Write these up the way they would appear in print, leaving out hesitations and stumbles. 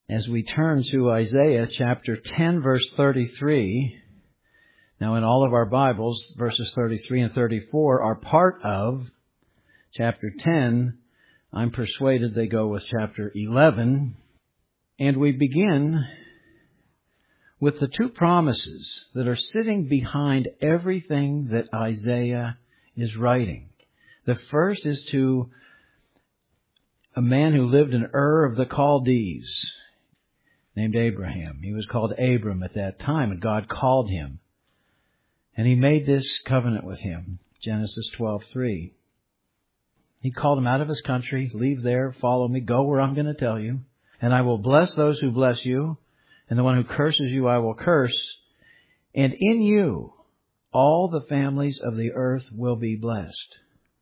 as we turn to Isaiah chapter 10, verse 33. Now, in all of our Bibles, verses 33 and 34 are part of chapter 10. I'm persuaded they go with chapter 11. And we begin with the two promises that are sitting behind everything that Isaiah is writing. The first is to a man who lived in Ur of the Chaldees, named Abraham. He was called Abram at that time, and God called him. And He made this covenant with him, Genesis 12:3. He called him out of his country, leave there, follow me, go where I'm going to tell you, and I will bless those who bless you, and the one who curses you I will curse, and in you all the families of the earth will be blessed.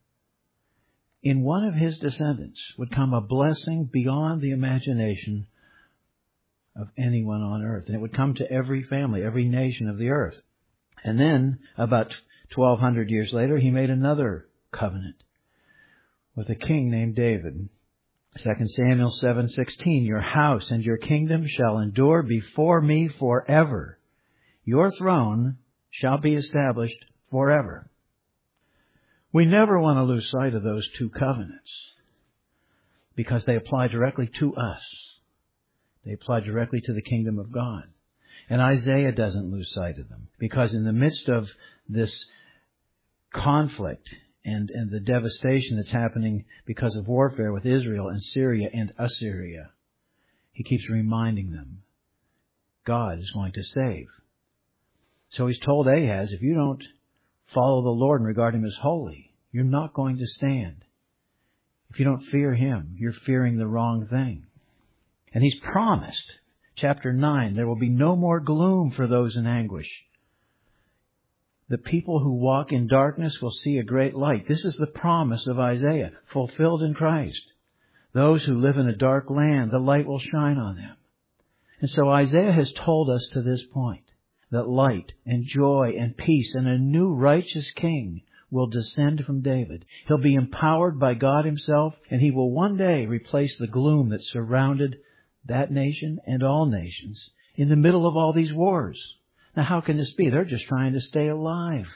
In one of his descendants would come a blessing beyond the imagination of anyone on earth. And it would come to every family, every nation of the earth. And then, about 1,200 years later, He made another covenant with a king named David. 2 Samuel 7:16, your house and your kingdom shall endure before me forever. Your throne shall be established forever. We never want to lose sight of those two covenants because they apply directly to us. They apply directly to the kingdom of God. And Isaiah doesn't lose sight of them because in the midst of this conflict and the devastation that's happening because of warfare with Israel and Syria and Assyria, he keeps reminding them God is going to save. So He's told Ahaz, if you don't follow the Lord and regard Him as holy, you're not going to stand. If you don't fear Him, you're fearing the wrong thing. And He's promised, chapter 9, there will be no more gloom for those in anguish. The people who walk in darkness will see a great light. This is the promise of Isaiah, fulfilled in Christ. Those who live in a dark land, the light will shine on them. And so Isaiah has told us to this point that light and joy and peace and a new righteous king will descend from David. He'll be empowered by God Himself, and He will one day replace the gloom that surrounded that nation and all nations in the middle of all these wars. Now, how can this be? They're just trying to stay alive.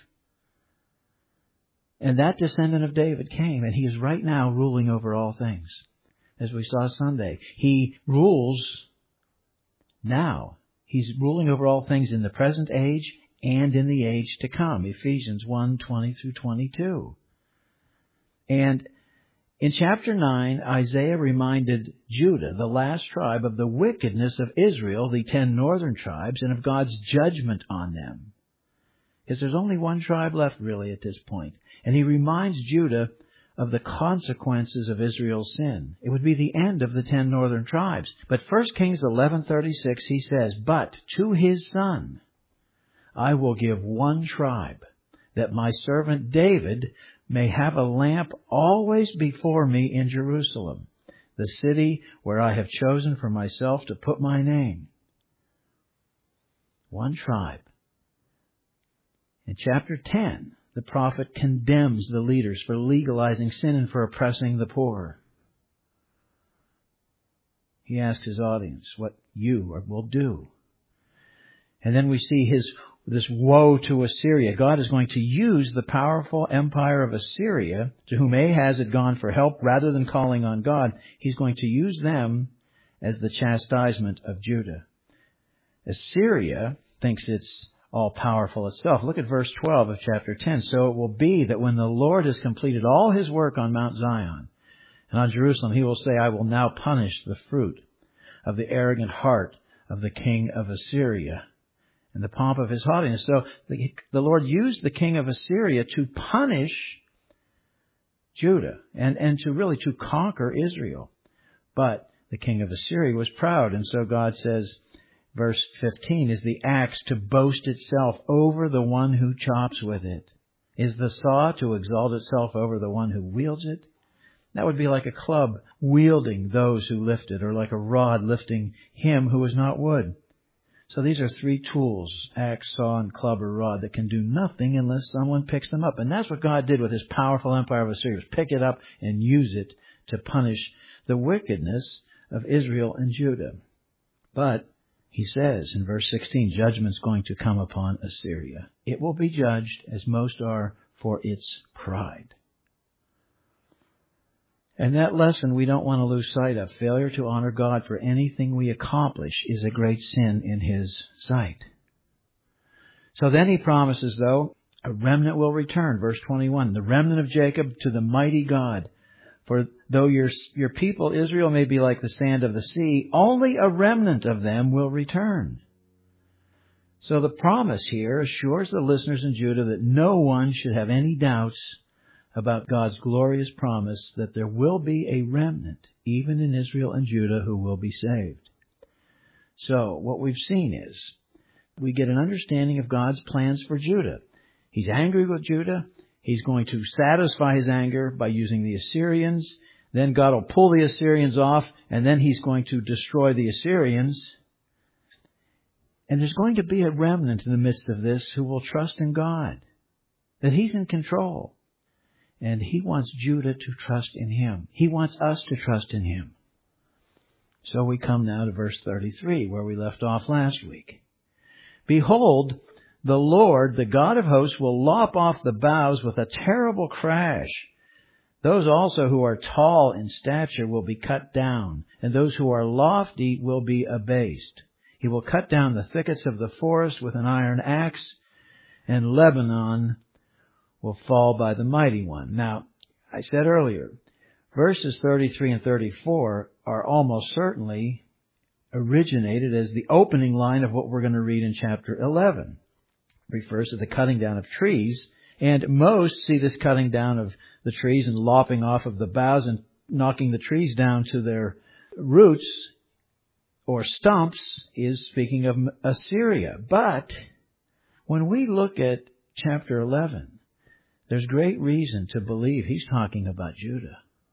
And that descendant of David came, and He is right now ruling over all things. As we saw Sunday, He rules now. He's ruling over all things in the present age and in the age to come. Ephesians 1:20 through 22. And in chapter 9, Isaiah reminded Judah, the last tribe, of the wickedness of Israel, the 10 northern tribes, and of God's judgment on them. Because there's only one tribe left really at this point. And He reminds Judah of the consequences of Israel's sin. It would be the end of the 10 northern tribes. But 1 Kings 11:36, He says, but to His son I will give one tribe, that my servant David may have a lamp always before me in Jerusalem, the city where I have chosen for myself to put my name. One tribe. In chapter 10, the prophet condemns the leaders for legalizing sin and for oppressing the poor. He asks his audience what you will do. And then we see this woe to Assyria. God is going to use the powerful empire of Assyria, to whom Ahaz had gone for help rather than calling on God. He's going to use them as the chastisement of Judah. Assyria thinks it's all-powerful itself. Look at verse 12 of chapter 10. So it will be that when the Lord has completed all His work on Mount Zion and on Jerusalem, He will say, I will now punish the fruit of the arrogant heart of the king of Assyria and the pomp of his haughtiness. So the Lord used the king of Assyria to punish Judah and to conquer Israel. But the king of Assyria was proud, and so God says, verse 15, is the axe to boast itself over the one who chops with it? Is the saw to exalt itself over the one who wields it? That would be like a club wielding those who lift it, or like a rod lifting him who is not wood. So these are three tools, axe, saw, and club or rod, that can do nothing unless someone picks them up. And that's what God did with His powerful empire of Assyria, was pick it up and use it to punish the wickedness of Israel and Judah. But he says in verse 16, judgment's going to come upon Assyria. It will be judged, as most are, for its pride. And that lesson we don't want to lose sight of. Failure to honor God for anything we accomplish is a great sin in His sight. So then He promises, though, a remnant will return. Verse 21, the remnant of Jacob to the mighty God. For though your people Israel may be like the sand of the sea, only a remnant of them will return. So the promise here assures the listeners in Judah that no one should have any doubts about God's glorious promise that there will be a remnant, even in Israel and Judah, who will be saved. So what we've seen is we get an understanding of God's plans for Judah. He's angry with Judah. He's going to satisfy His anger by using the Assyrians. Then God will pull the Assyrians off, and then He's going to destroy the Assyrians. And there's going to be a remnant in the midst of this who will trust in God, that He's in control. And He wants Judah to trust in Him. He wants us to trust in Him. So we come now to verse 33, where we left off last week. Behold, the Lord, the God of hosts, will lop off the boughs with a terrible crash. Those also who are tall in stature will be cut down, and those who are lofty will be abased. He will cut down the thickets of the forest with an iron axe, and Lebanon will fall by the mighty one. Now, I said earlier, verses 33 and 34 are almost certainly originated as the opening line of what we're going to read in chapter 11. It refers to the cutting down of trees, and most see this cutting down of the trees and lopping off of the boughs and knocking the trees down to their roots or stumps is speaking of Assyria. But when we look at chapter 11, there's great reason to believe He's talking about Judah.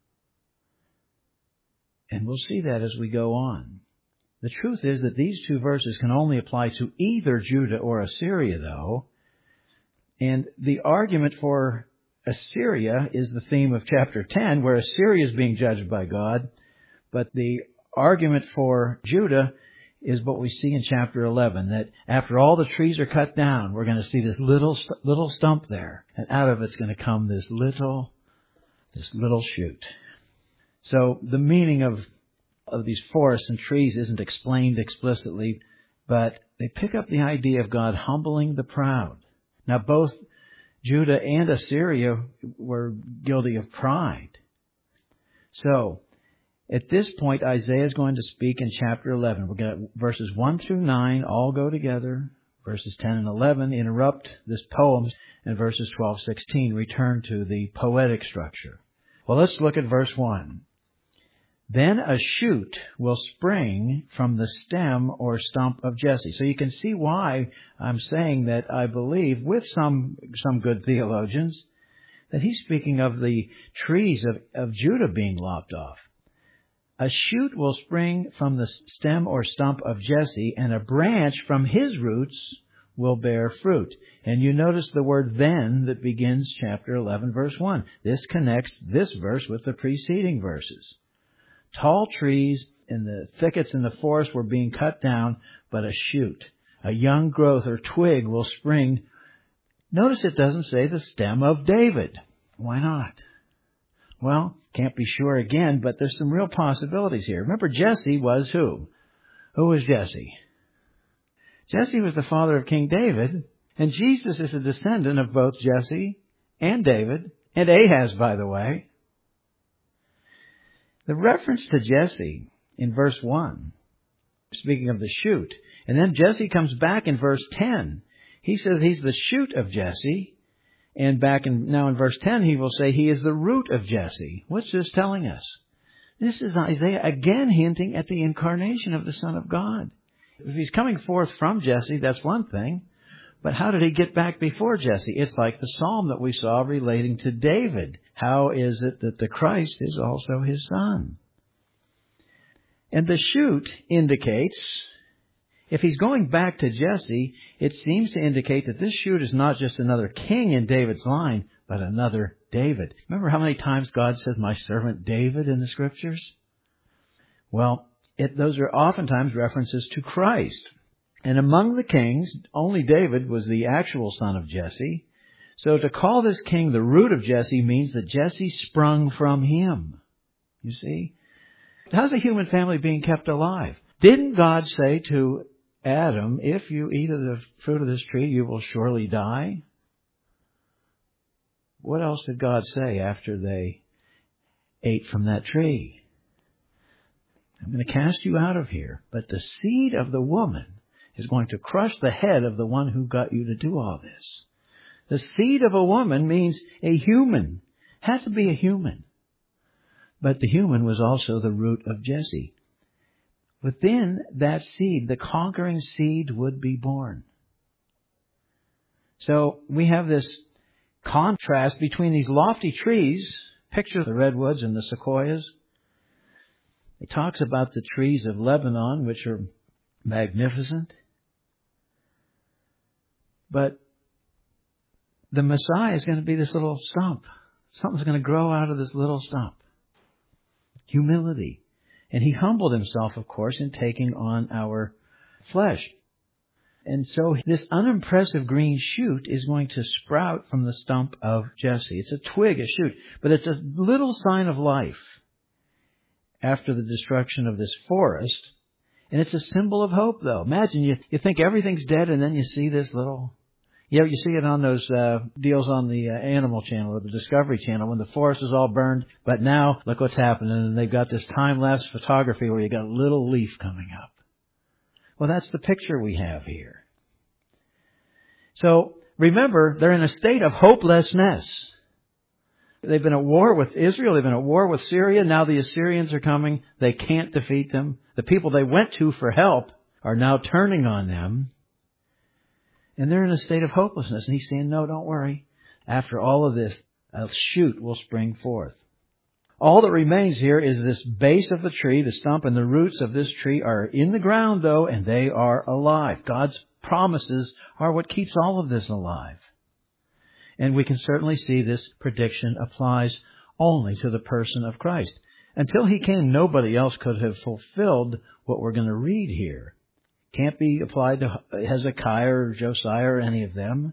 And we'll see that as we go on. The truth is that these two verses can only apply to either Judah or Assyria, though. And the argument for Assyria is the theme of chapter 10, where Assyria is being judged by God. But the argument for Judah is what we see in chapter 11, that after all the trees are cut down, we're going to see this little stump there. And out of it's going to come this little shoot. So the meaning of these forests and trees isn't explained explicitly, but they pick up the idea of God humbling the proud. Now, both Judah and Assyria were guilty of pride. So, at this point, Isaiah is going to speak in chapter 11. We're going to, verses 1 through 9 all go together. Verses 10 and 11 interrupt this poem, and verses 12, 16 return to the poetic structure. Well, let's look at verse 1. Then a shoot will spring from the stem or stump of Jesse. So you can see why I'm saying that I believe, with some good theologians, that he's speaking of the trees of Judah being lopped off. A shoot will spring from the stem or stump of Jesse, and a branch from his roots will bear fruit. And you notice the word then that begins chapter 11, verse 1. This connects this verse with the preceding verses. Tall trees in the thickets in the forest were being cut down, but a shoot, a young growth or twig will spring. Notice it doesn't say the stem of David. Why not? Well, can't be sure again, but there's some real possibilities here. Remember, Jesse was who? Who was Jesse? Jesse was the father of King David, and Jesus is a descendant of both Jesse and David, and Ahaz, by the way. The reference to Jesse in verse 1, speaking of the shoot, and then Jesse comes back in verse 10. He says he's the shoot of Jesse, and now in verse 10 he will say he is the root of Jesse. What's this telling us? This is Isaiah again hinting at the incarnation of the Son of God. If he's coming forth from Jesse, that's one thing. But how did he get back before Jesse? It's like the psalm that we saw relating to David. How is it that the Christ is also his son? And the shoot indicates, if he's going back to Jesse, it seems to indicate that this shoot is not just another king in David's line, but another David. Remember how many times God says, my servant David in the Scriptures? Well, those are oftentimes references to Christ. And among the kings, only David was the actual son of Jesse. So to call this king the root of Jesse means that Jesse sprung from him. You see? How's a human family being kept alive? Didn't God say to Adam, if you eat of the fruit of this tree, you will surely die? What else did God say after they ate from that tree? I'm going to cast you out of here, but the seed of the woman is going to crush the head of the one who got you to do all this. The seed of a woman means a human. Had to be a human. But the human was also the root of Jesse. Within that seed, the conquering seed would be born. So we have this contrast between these lofty trees. Picture the redwoods and the sequoias. It talks about the trees of Lebanon, which are magnificent. But the Messiah is going to be this little stump. Something's going to grow out of this little stump. Humility. And he humbled himself, of course, in taking on our flesh. And so this unimpressive green shoot is going to sprout from the stump of Jesse. It's a twig, a shoot, but it's a little sign of life after the destruction of this forest. And it's a symbol of hope, though. Imagine you think everything's dead, and then you see this little... Yeah, you see it on those deals on the Animal Channel or the Discovery Channel when the forest is all burned. But now, look what's happening. And they've got this time-lapse photography where you got a little leaf coming up. Well, that's the picture we have here. So, remember, they're in a state of hopelessness. They've been at war with Israel. They've been at war with Syria. Now the Assyrians are coming. They can't defeat them. The people they went to for help are now turning on them. And they're in a state of hopelessness. And he's saying, no, don't worry. After all of this, a shoot will spring forth. All that remains here is this base of the tree, the stump, and the roots of this tree are in the ground, though, and they are alive. God's promises are what keeps all of this alive. And we can certainly see this prediction applies only to the person of Christ. Until he came, nobody else could have fulfilled what we're going to read here. Can't be applied to Hezekiah or Josiah or any of them.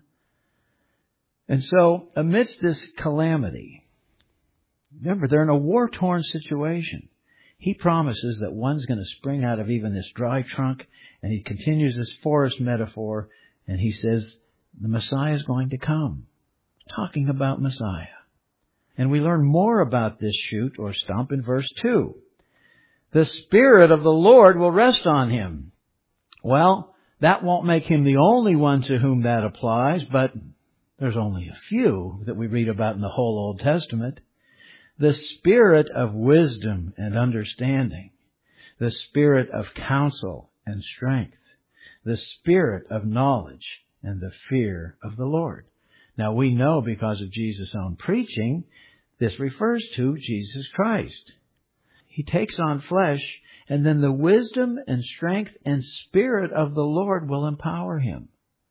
And so, amidst this calamity, remember, they're in a war-torn situation. He promises that one's going to spring out of even this dry trunk, and he continues this forest metaphor, and he says, the Messiah is going to come. Talking about Messiah. And we learn more about this shoot or stump in verse 2. The Spirit of the Lord will rest on him. Well, that won't make him the only one to whom that applies, but there's only a few that we read about in the whole Old Testament. The Spirit of wisdom and understanding, the Spirit of counsel and strength, the Spirit of knowledge and the fear of the Lord. Now we know because of Jesus' own preaching, this refers to Jesus Christ. He takes on flesh, and then the wisdom and strength and Spirit of the Lord will empower him.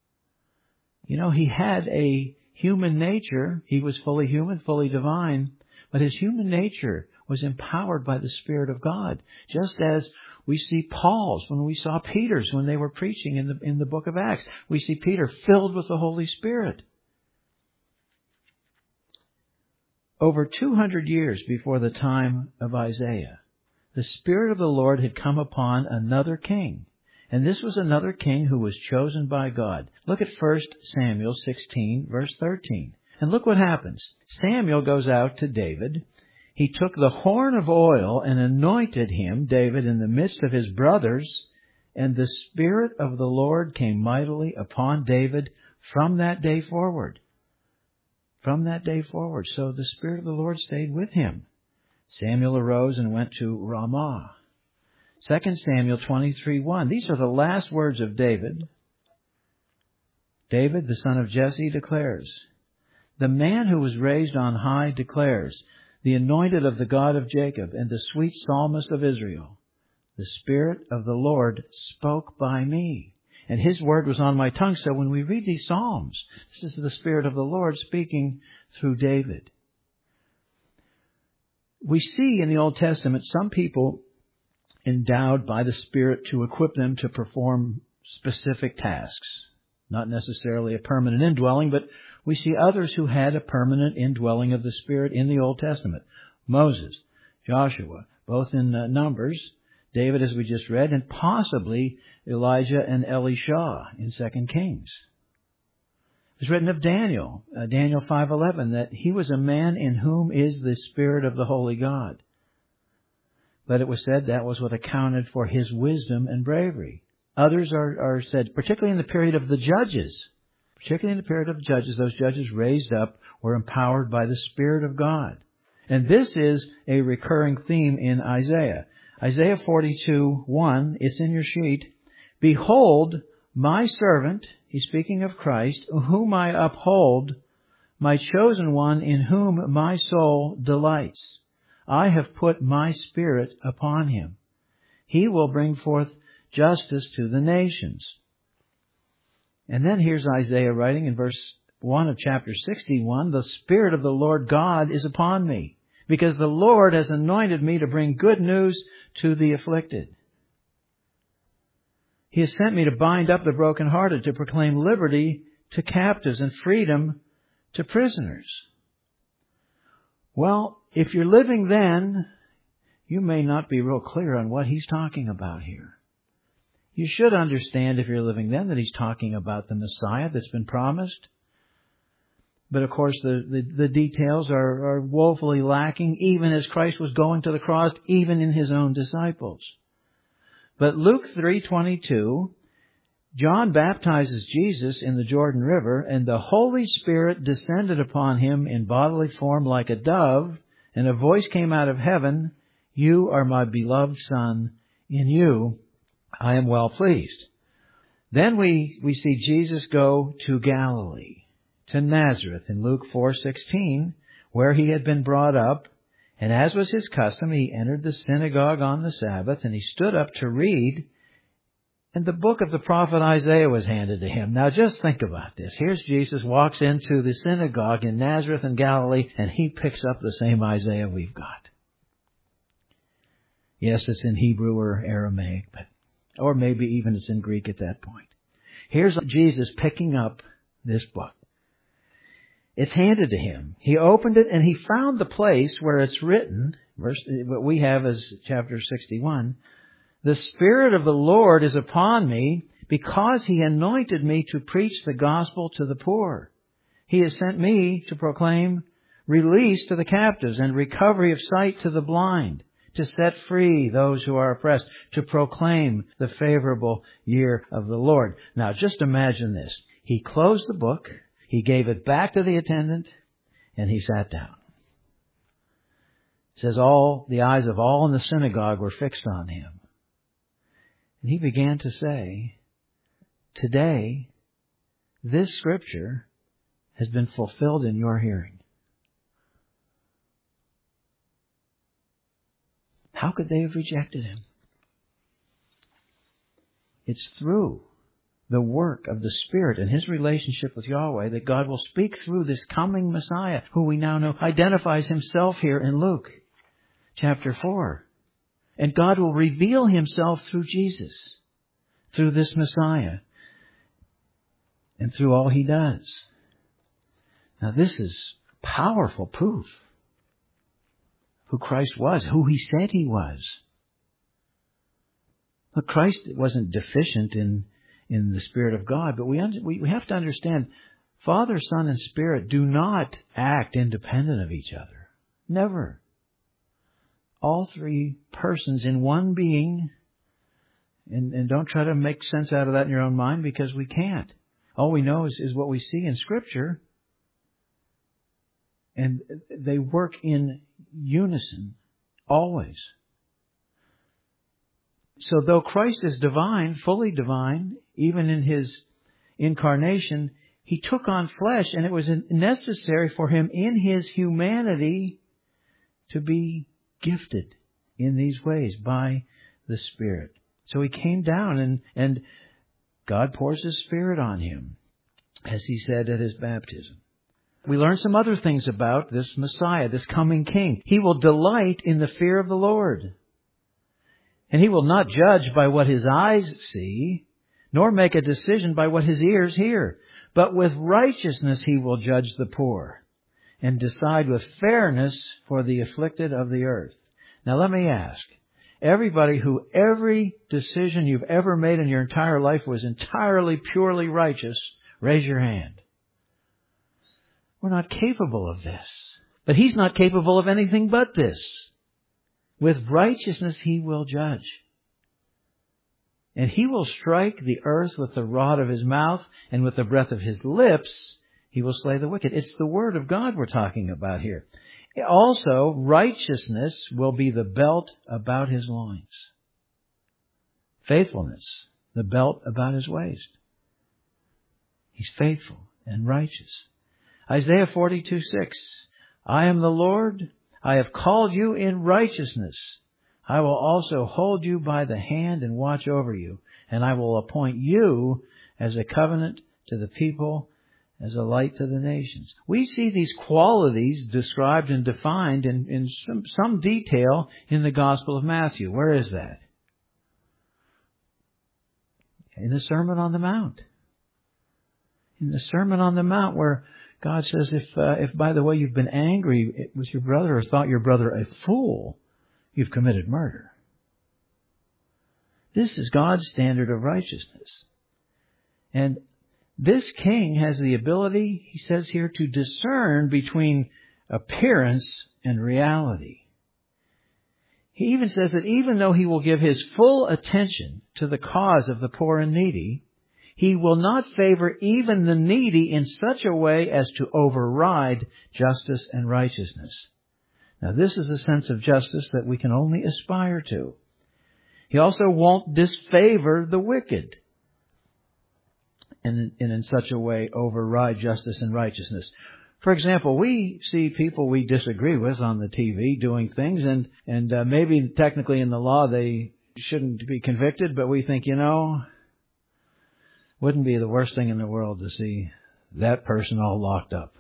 You know, he had a human nature. He was fully human, fully divine. But his human nature was empowered by the Spirit of God. Just as we see Paul's, when we saw Peter's, when they were preaching in the book of Acts. We see Peter filled with the Holy Spirit. Over 200 years before the time of Isaiah, the Spirit of the Lord had come upon another king. And this was another king who was chosen by God. Look at 1 Samuel 16, verse 13. And look what happens. Samuel goes out to David. He took the horn of oil and anointed him, David, in the midst of his brothers. And the Spirit of the Lord came mightily upon David from that day forward. From that day forward. So the Spirit of the Lord stayed with him. Samuel arose and went to Ramah. 2 Samuel 23:1. These are the last words of David. David, the son of Jesse, declares, the man who was raised on high declares, the anointed of the God of Jacob and the sweet psalmist of Israel, the Spirit of the Lord spoke by me. And his word was on my tongue. So when we read these Psalms, this is the Spirit of the Lord speaking through David. We see in the Old Testament some people endowed by the Spirit to equip them to perform specific tasks. Not necessarily a permanent indwelling, but we see others who had a permanent indwelling of the Spirit in the Old Testament. Moses, Joshua, both in Numbers, David, as we just read, and possibly Elijah and Elisha in 2 Kings. It's written of Daniel, Daniel 5:11, that he was a man in whom is the Spirit of the Holy God. But it was said that was what accounted for his wisdom and bravery. Others are said, particularly in the period of the judges, those judges raised up were empowered by the Spirit of God. And this is a recurring theme in Isaiah. Isaiah 42:1, it's in your sheet. Behold, my servant, he's speaking of Christ, whom I uphold, my chosen one in whom my soul delights. I have put my Spirit upon him. He will bring forth justice to the nations. And then here's Isaiah writing in verse 1 of chapter 61, the Spirit of the Lord God is upon me, because the Lord has anointed me to bring good news to the afflicted. He has sent me to bind up the brokenhearted, to proclaim liberty to captives and freedom to prisoners. Well, if you're living then, you may not be real clear on what he's talking about here. You should understand, if you're living then, that he's talking about the Messiah that's been promised. But of course, the details are woefully lacking, even as Christ was going to the cross, even in his own disciples. But Luke 3:22, John baptizes Jesus in the Jordan River, and the Holy Spirit descended upon him in bodily form like a dove, and a voice came out of heaven, "You are my beloved Son, in you I am well pleased." Then we see Jesus go to Galilee, to Nazareth in Luke 4:16, where he had been brought up. And as was his custom, he entered the synagogue on the Sabbath, and he stood up to read, and the book of the prophet Isaiah was handed to him. Now just think about this. Here's Jesus, walks into the synagogue in Nazareth in Galilee, and he picks up the same Isaiah we've got. Yes, it's in Hebrew or Aramaic, or maybe even it's in Greek at that point. Here's Jesus picking up this book. It's handed to him. He opened it and he found the place where it's written, what we have as chapter 61, "The Spirit of the Lord is upon me because he anointed me to preach the gospel to the poor. He has sent me to proclaim release to the captives and recovery of sight to the blind, to set free those who are oppressed, to proclaim the favorable year of the Lord." Now just imagine this. He closed the book. He gave it back to the attendant, and he sat down. It says all the eyes of all in the synagogue were fixed on him. And he began to say, "Today, this scripture has been fulfilled in your hearing." How could they have rejected him? It's through the work of the Spirit and his relationship with Yahweh that God will speak through this coming Messiah, who we now know identifies himself here in Luke chapter 4. And God will reveal himself through Jesus, through this Messiah, and through all he does. Now this is powerful proof who Christ was, who he said he was. Look, Christ wasn't deficient in the Spirit of God, but we have to understand, Father, Son, and Spirit do not act independent of each other. Never. All three persons in one being, and don't try to make sense out of that in your own mind, because we can't. All we know is what we see in Scripture, and they work in unison, always. So though Christ is divine, fully divine, even in his incarnation, he took on flesh, and it was necessary for him in his humanity to be gifted in these ways by the Spirit. So he came down, and God pours his Spirit on him, as he said at his baptism. We learn some other things about this Messiah, this coming King. He will delight in the fear of the Lord. And he will not judge by what his eyes see, nor make a decision by what his ears hear. But with righteousness he will judge the poor, and decide with fairness for the afflicted of the earth. Now let me ask, every decision you've ever made in your entire life was entirely, purely righteous, raise your hand. We're not capable of this. But he's not capable of anything but this. With righteousness he will judge. And he will strike the earth with the rod of his mouth, and with the breath of his lips he will slay the wicked. It's the Word of God we're talking about here. Also, righteousness will be the belt about his loins. Faithfulness, the belt about his waist. He's faithful and righteous. Isaiah 42:6. I am the Lord. I have called you in righteousness. I will also hold you by the hand and watch over you. And I will appoint you as a covenant to the people, as a light to the nations. We see these qualities described and defined in some detail in the Gospel of Matthew. Where is that? In the Sermon on the Mount. In the Sermon on the Mount, where God says, if by the way you've been angry with your brother or thought your brother a fool, you've committed murder. This is God's standard of righteousness. And this king has the ability, he says here, to discern between appearance and reality. He even says that even though he will give his full attention to the cause of the poor and needy, he will not favor even the needy in such a way as to override justice and righteousness. Now, this is a sense of justice that we can only aspire to. He also won't disfavor the wicked and in such a way override justice and righteousness. For example, we see people we disagree with on the TV doing things, and maybe technically in the law they shouldn't be convicted, but we think, wouldn't be the worst thing in the world to see that person all locked up.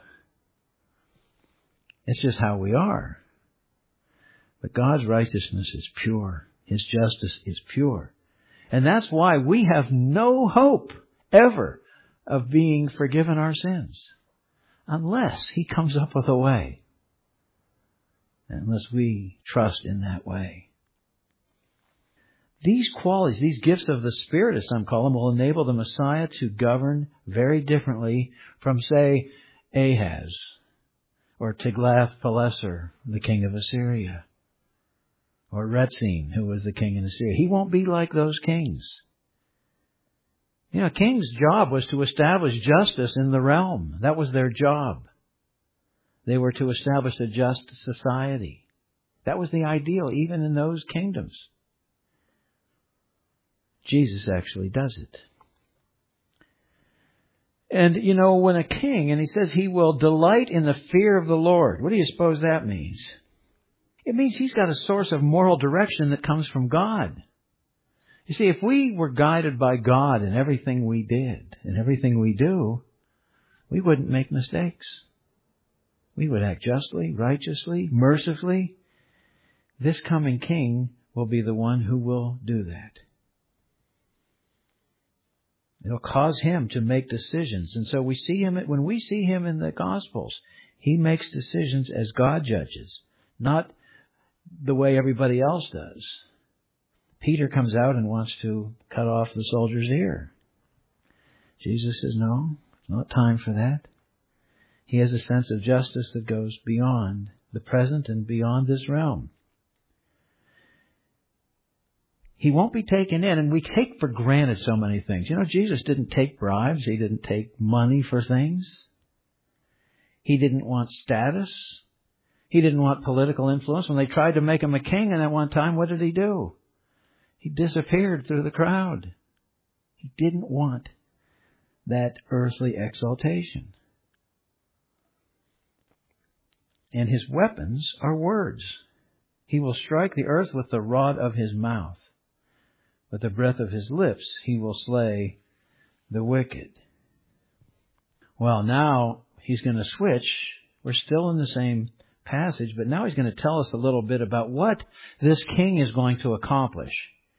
It's just how we are. But God's righteousness is pure. His justice is pure. And that's why we have no hope ever of being forgiven our sins, unless He comes up with a way, unless we trust in that way. These qualities, these gifts of the Spirit, as some call them, will enable the Messiah to govern very differently from, say, Ahaz or Tiglath-Pileser, the king of Assyria, or Rezin, who was the king in Assyria. He won't be like those kings. A king's job was to establish justice in the realm. That was their job. They were to establish a just society. That was the ideal, even in those kingdoms. Jesus actually does it. And, when a king, and he says he will delight in the fear of the Lord, what do you suppose that means? It means he's got a source of moral direction that comes from God. You see, if we were guided by God in everything we did and everything we do, we wouldn't make mistakes. We would act justly, righteously, mercifully. This coming king will be the one who will do that. It'll cause him to make decisions. And so when we see him in the Gospels, he makes decisions as God judges, not the way everybody else does. Peter comes out and wants to cut off the soldier's ear. Jesus says, no, it's not time for that. He has a sense of justice that goes beyond the present and beyond this realm. He won't be taken in, and we take for granted so many things. Jesus didn't take bribes. He didn't take money for things. He didn't want status. He didn't want political influence. When they tried to make him a king, and at one time, what did he do? He disappeared through the crowd. He didn't want that earthly exaltation. And his weapons are words. He will strike the earth with the rod of his mouth. With the breath of his lips, he will slay the wicked. Well, now he's going to switch. We're still in the same passage, but now he's going to tell us a little bit about what this king is going to accomplish.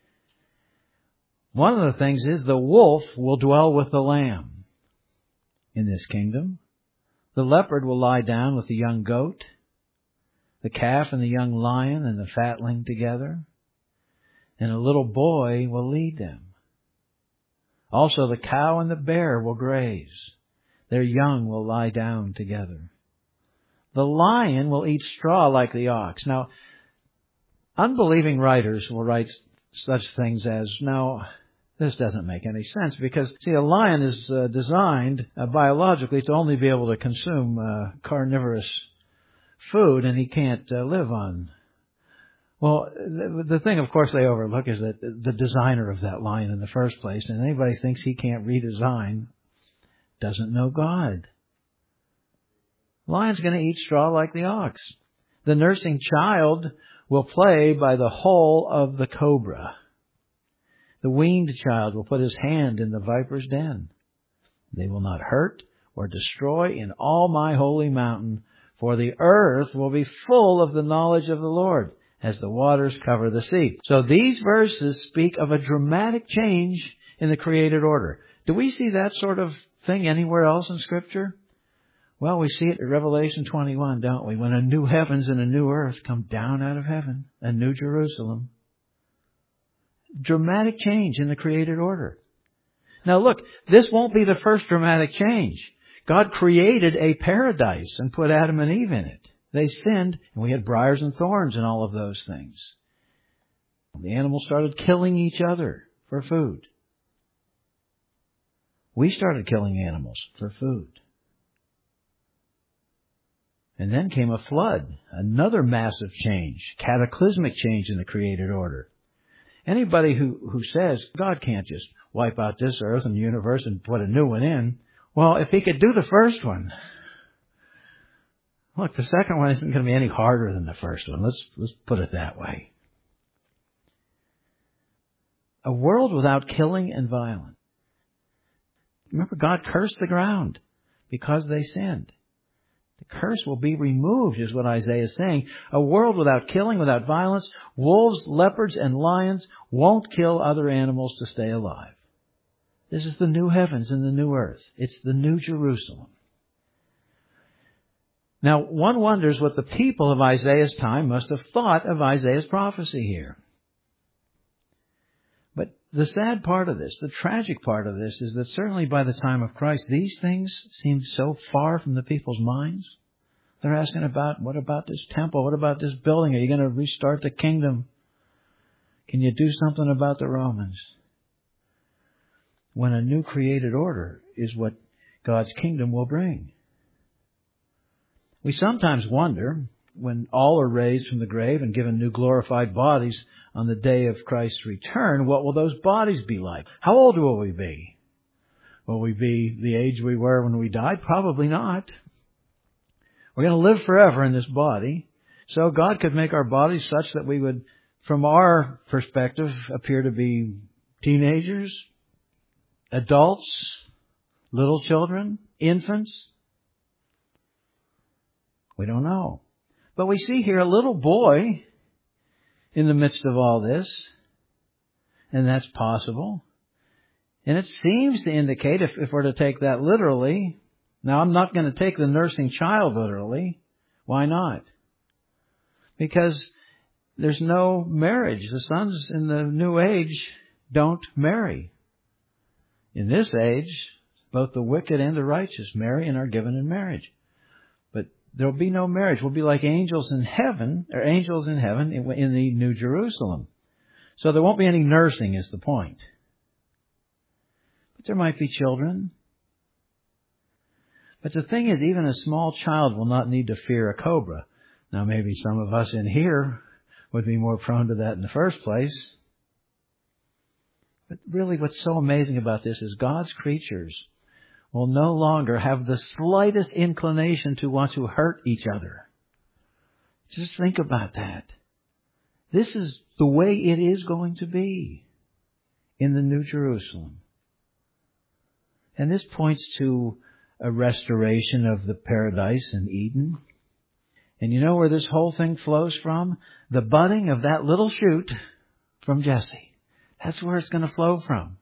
One of the things is the wolf will dwell with the lamb in this kingdom. The leopard will lie down with the young goat, the calf and the young lion and the fatling together, and a little boy will lead them. Also the cow and the bear will graze. Their young will lie down together. The lion will eat straw like the ox. Now, unbelieving writers will write such things as, no, this doesn't make any sense because, see, a lion is designed biologically to only be able to consume carnivorous food, and he can't live on. Well, the thing, of course, they overlook is that the designer of that lion in the first place, and anybody thinks he can't redesign, doesn't know God. Lion's going to eat straw like the ox. The nursing child will play by the hole of the cobra. The weaned child will put his hand in the viper's den. They will not hurt or destroy in all my holy mountain, for the earth will be full of the knowledge of the Lord, as the waters cover the sea. So these verses speak of a dramatic change in the created order. Do we see that sort of thing anywhere else in Scripture? Well, we see it in Revelation 21, don't we? When a new heavens and a new earth come down out of heaven, a new Jerusalem. Dramatic change in the created order. Now look, this won't be the first dramatic change. God created a paradise and put Adam and Eve in it. They sinned, and we had briars and thorns and all of those things. The animals started killing each other for food. We started killing animals for food. And then came a flood, another massive change, cataclysmic change in the created order. Anybody who says God can't just wipe out this earth and universe and put a new one in, well, if He could do the first one, look, the second one isn't going to be any harder than the first one. Let's put it that way. A world without killing and violence. Remember, God cursed the ground because they sinned. The curse will be removed, is what Isaiah is saying. A world without killing, without violence. Wolves, leopards, and lions won't kill other animals to stay alive. This is the new heavens and the new earth. It's the new Jerusalem. Now, one wonders what the people of Isaiah's time must have thought of Isaiah's prophecy here. But the sad part of this, the tragic part of this, is that certainly by the time of Christ, these things seemed so far from the people's minds. They're asking about, what about this temple? What about this building? Are you going to restart the kingdom? Can you do something about the Romans? When a new created order is what God's kingdom will bring. We sometimes wonder, when all are raised from the grave and given new glorified bodies on the day of Christ's return, what will those bodies be like? How old will we be? Will we be the age we were when we died? Probably not. We're going to live forever in this body. So God could make our bodies such that we would, from our perspective, appear to be teenagers, adults, little children, infants. We don't know. But we see here a little boy in the midst of all this, and that's possible. And it seems to indicate, if we're to take that literally, now I'm not going to take the nursing child literally. Why not? Because there's no marriage. The sons in the new age don't marry. In this age, both the wicked and the righteous marry and are given in marriage. But there'll be no marriage. We'll be like angels in heaven in the New Jerusalem. So there won't be any nursing is the point. But there might be children. But the thing is, even a small child will not need to fear a cobra. Now maybe some of us in here would be more prone to that in the first place. But really what's so amazing about this is God's creatures will no longer have the slightest inclination to want to hurt each other. Just think about that. This is the way it is going to be in the New Jerusalem. And this points to a restoration of the paradise in Eden. And you know where this whole thing flows from? The budding of that little shoot from Jesse. That's where it's going to flow from.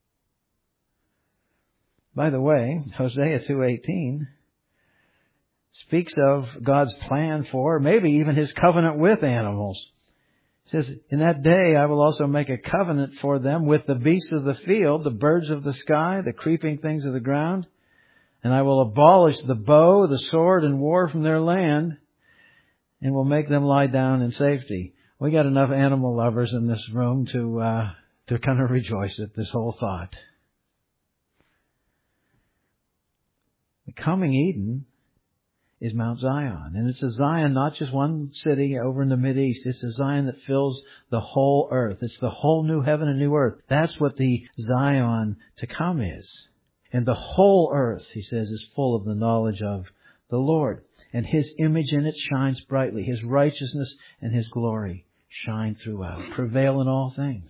By the way, Hosea 2:18 speaks of God's plan for, maybe even His covenant with animals. It says, in that day I will also make a covenant for them with the beasts of the field, the birds of the sky, the creeping things of the ground. And I will abolish the bow, the sword, and war from their land, and will make them lie down in safety. We got enough animal lovers in this room to kind of rejoice at this whole thought. The coming Eden is Mount Zion. And it's a Zion, not just one city over in the Mideast. It's a Zion that fills the whole earth. It's the whole new heaven and new earth. That's what the Zion to come is. And the whole earth, he says, is full of the knowledge of the Lord. And His image in it shines brightly. His righteousness and His glory shine throughout, prevail in all things.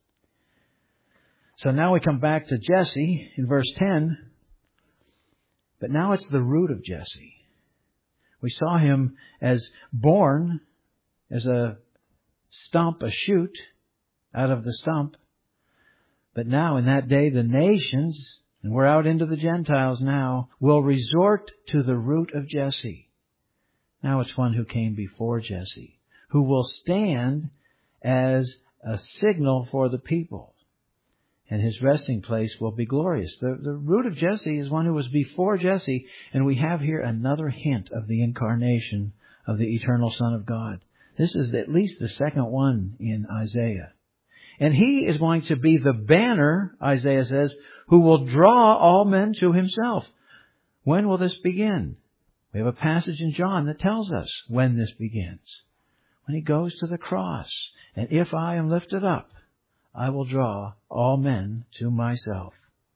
So now we come back to Jesse in verse 10. But now it's the root of Jesse. We saw him as born as a stump, a shoot out of the stump. But now in that day the nations, and we're out into the Gentiles now, will resort to the root of Jesse. Now it's one who came before Jesse, who will stand as a signal for the people. And his resting place will be glorious. The root of Jesse is one who was before Jesse. And we have here another hint of the incarnation of the eternal Son of God. This is at least the second one in Isaiah. And He is going to be the banner, Isaiah says, who will draw all men to Himself. When will this begin? We have a passage in John that tells us when this begins. When He goes to the cross. And if I am lifted up, I will draw all men to myself.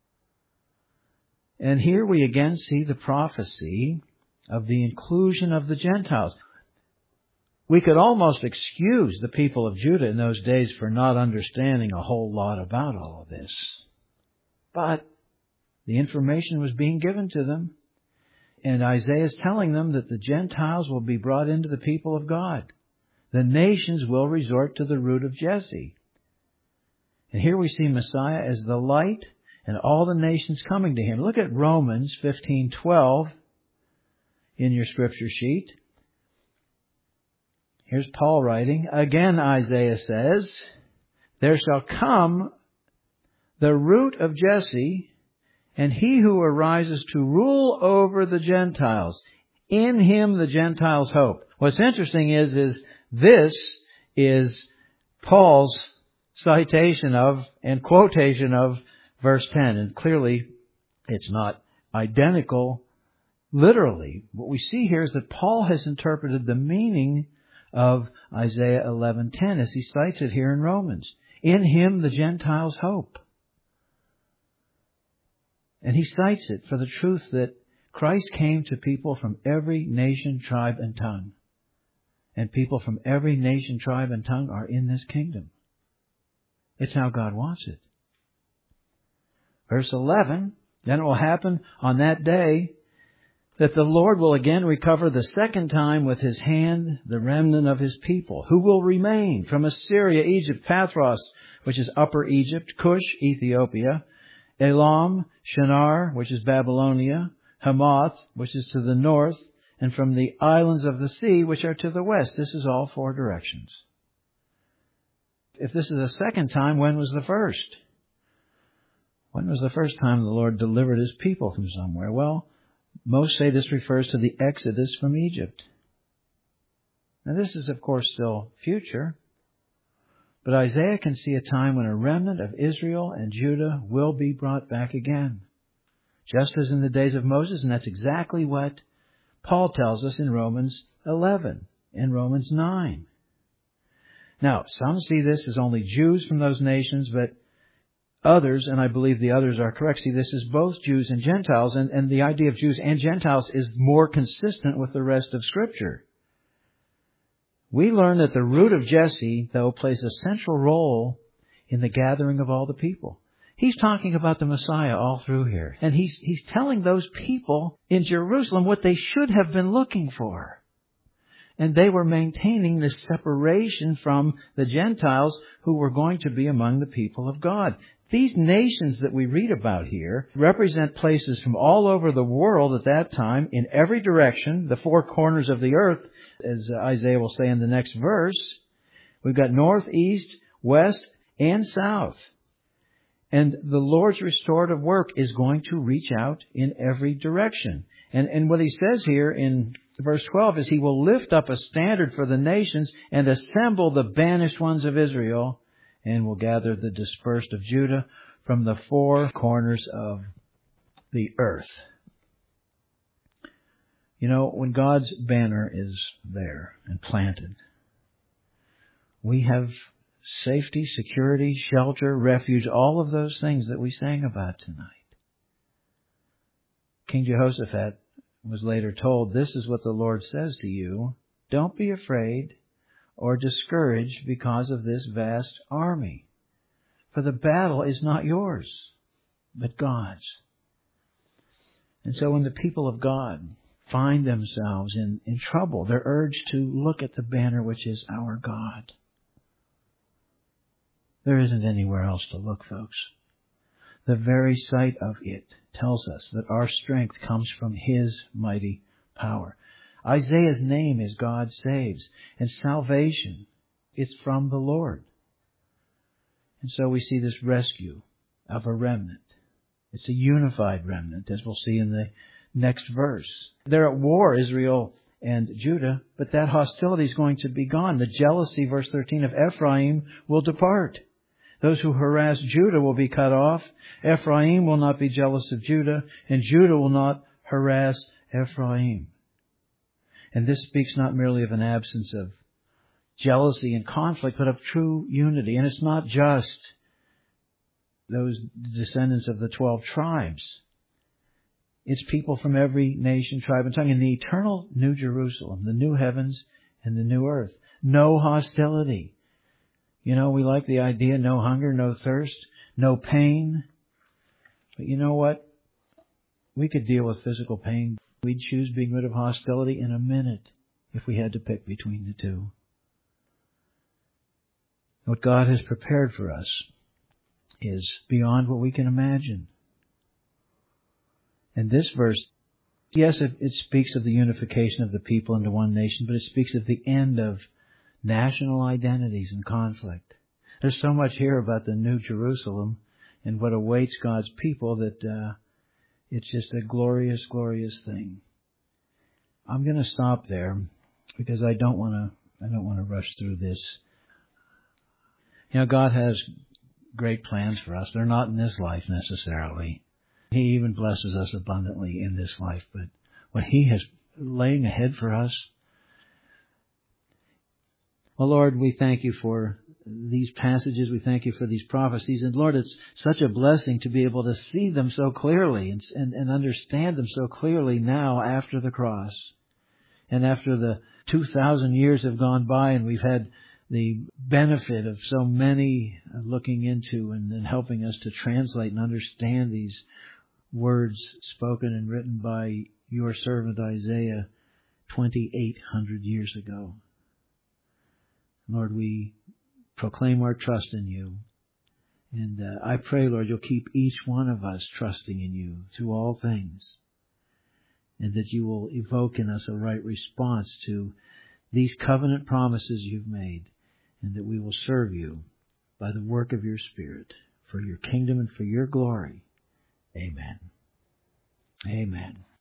And here we again see the prophecy of the inclusion of the Gentiles. We could almost excuse the people of Judah in those days for not understanding a whole lot about all of this. But the information was being given to them. And Isaiah is telling them that the Gentiles will be brought into the people of God. The nations will resort to the root of Jesse. And here we see Messiah as the light and all the nations coming to Him. Look at Romans 15:12 in your scripture sheet. Here's Paul writing. Again, Isaiah says, there shall come the root of Jesse, and he who arises to rule over the Gentiles. In Him the Gentiles hope. What's interesting is this is Paul's citation of and quotation of verse 10. And clearly it's not identical literally. What we see here is that Paul has interpreted the meaning of Isaiah 11:10 as he cites it here in Romans. In Him the Gentiles hope. And he cites it for the truth that Christ came to people from every nation, tribe, and tongue. And people from every nation, tribe, and tongue are in this kingdom. It's how God wants it. Verse 11, then it will happen on that day that the Lord will again recover the second time with His hand the remnant of His people, who will remain from Assyria, Egypt, Pathros, which is Upper Egypt, Cush, Ethiopia, Elam, Shinar, which is Babylonia, Hamath, which is to the north, and from the islands of the sea, which are to the west. This is all four directions. If this is the second time, when was the first? When was the first time the Lord delivered His people from somewhere? Well, most say this refers to the Exodus from Egypt. Now this is, of course, still future. But Isaiah can see a time when a remnant of Israel and Judah will be brought back again. Just as in the days of Moses, and that's exactly what Paul tells us in Romans 11 and Romans 9. Now, some see this as only Jews from those nations, but others, and I believe the others are correct, see this as both Jews and Gentiles, and the idea of Jews and Gentiles is more consistent with the rest of Scripture. We learn that the root of Jesse, though, plays a central role in the gathering of all the people. He's talking about the Messiah all through here. And he's telling those people in Jerusalem what they should have been looking for. And they were maintaining this separation from the Gentiles who were going to be among the people of God. These nations that we read about here represent places from all over the world at that time, in every direction, the four corners of the earth, as Isaiah will say in the next verse. We've got north, east, west, and south. And the Lord's restorative work is going to reach out in every direction. And what he says here in verse 12 is He will lift up a standard for the nations and assemble the banished ones of Israel, and will gather the dispersed of Judah from the four corners of the earth. You know, when God's banner is there and planted, we have safety, security, shelter, refuge, all of those things that we sang about tonight. King Jehoshaphat was later told, "This is what the Lord says to you. Don't be afraid or discouraged because of this vast army. For the battle is not yours, but God's." And so when the people of God find themselves in trouble, they're urged to look at the banner which is our God. There isn't anywhere else to look, folks. The very sight of it tells us that our strength comes from His mighty power. Isaiah's name is God Saves, and salvation, it's from the Lord. And so we see this rescue of a remnant. It's a unified remnant, as we'll see in the next verse. They're at war, Israel and Judah, but that hostility is going to be gone. The jealousy, verse 13, of Ephraim will depart. Those who harass Judah will be cut off. Ephraim will not be jealous of Judah, and Judah will not harass Ephraim. And this speaks not merely of an absence of jealousy and conflict, but of true unity. And it's not just those descendants of the 12 tribes. It's people from every nation, tribe, and tongue in the eternal New Jerusalem, the new heavens and the new earth. No hostility. You know, we like the idea, no hunger, no thirst, no pain. But you know what? We could deal with physical pain. We'd choose being rid of hostility in a minute if we had to pick between the two. What God has prepared for us is beyond what we can imagine. And this verse, yes, it speaks of the unification of the people into one nation, but it speaks of the end of national identities and conflict. There's so much here about the New Jerusalem and what awaits God's people that it's just a glorious, glorious thing. I'm going to stop there because I don't want to rush through this. You know, God has great plans for us. They're not in this life necessarily. He even blesses us abundantly in this life, but what He has laying ahead for us. Well, Lord, we thank You for these passages. We thank You for these prophecies. And Lord, it's such a blessing to be able to see them so clearly and understand them so clearly now after the cross. And after the 2,000 years have gone by and we've had the benefit of so many looking into and helping us to translate and understand these words spoken and written by Your servant Isaiah 2,800 years ago. Lord, we proclaim our trust in You. And I pray, Lord, You'll keep each one of us trusting in You through all things. And that You will evoke in us a right response to these covenant promises You've made. And that we will serve You by the work of Your Spirit for Your kingdom and for Your glory. Amen. Amen.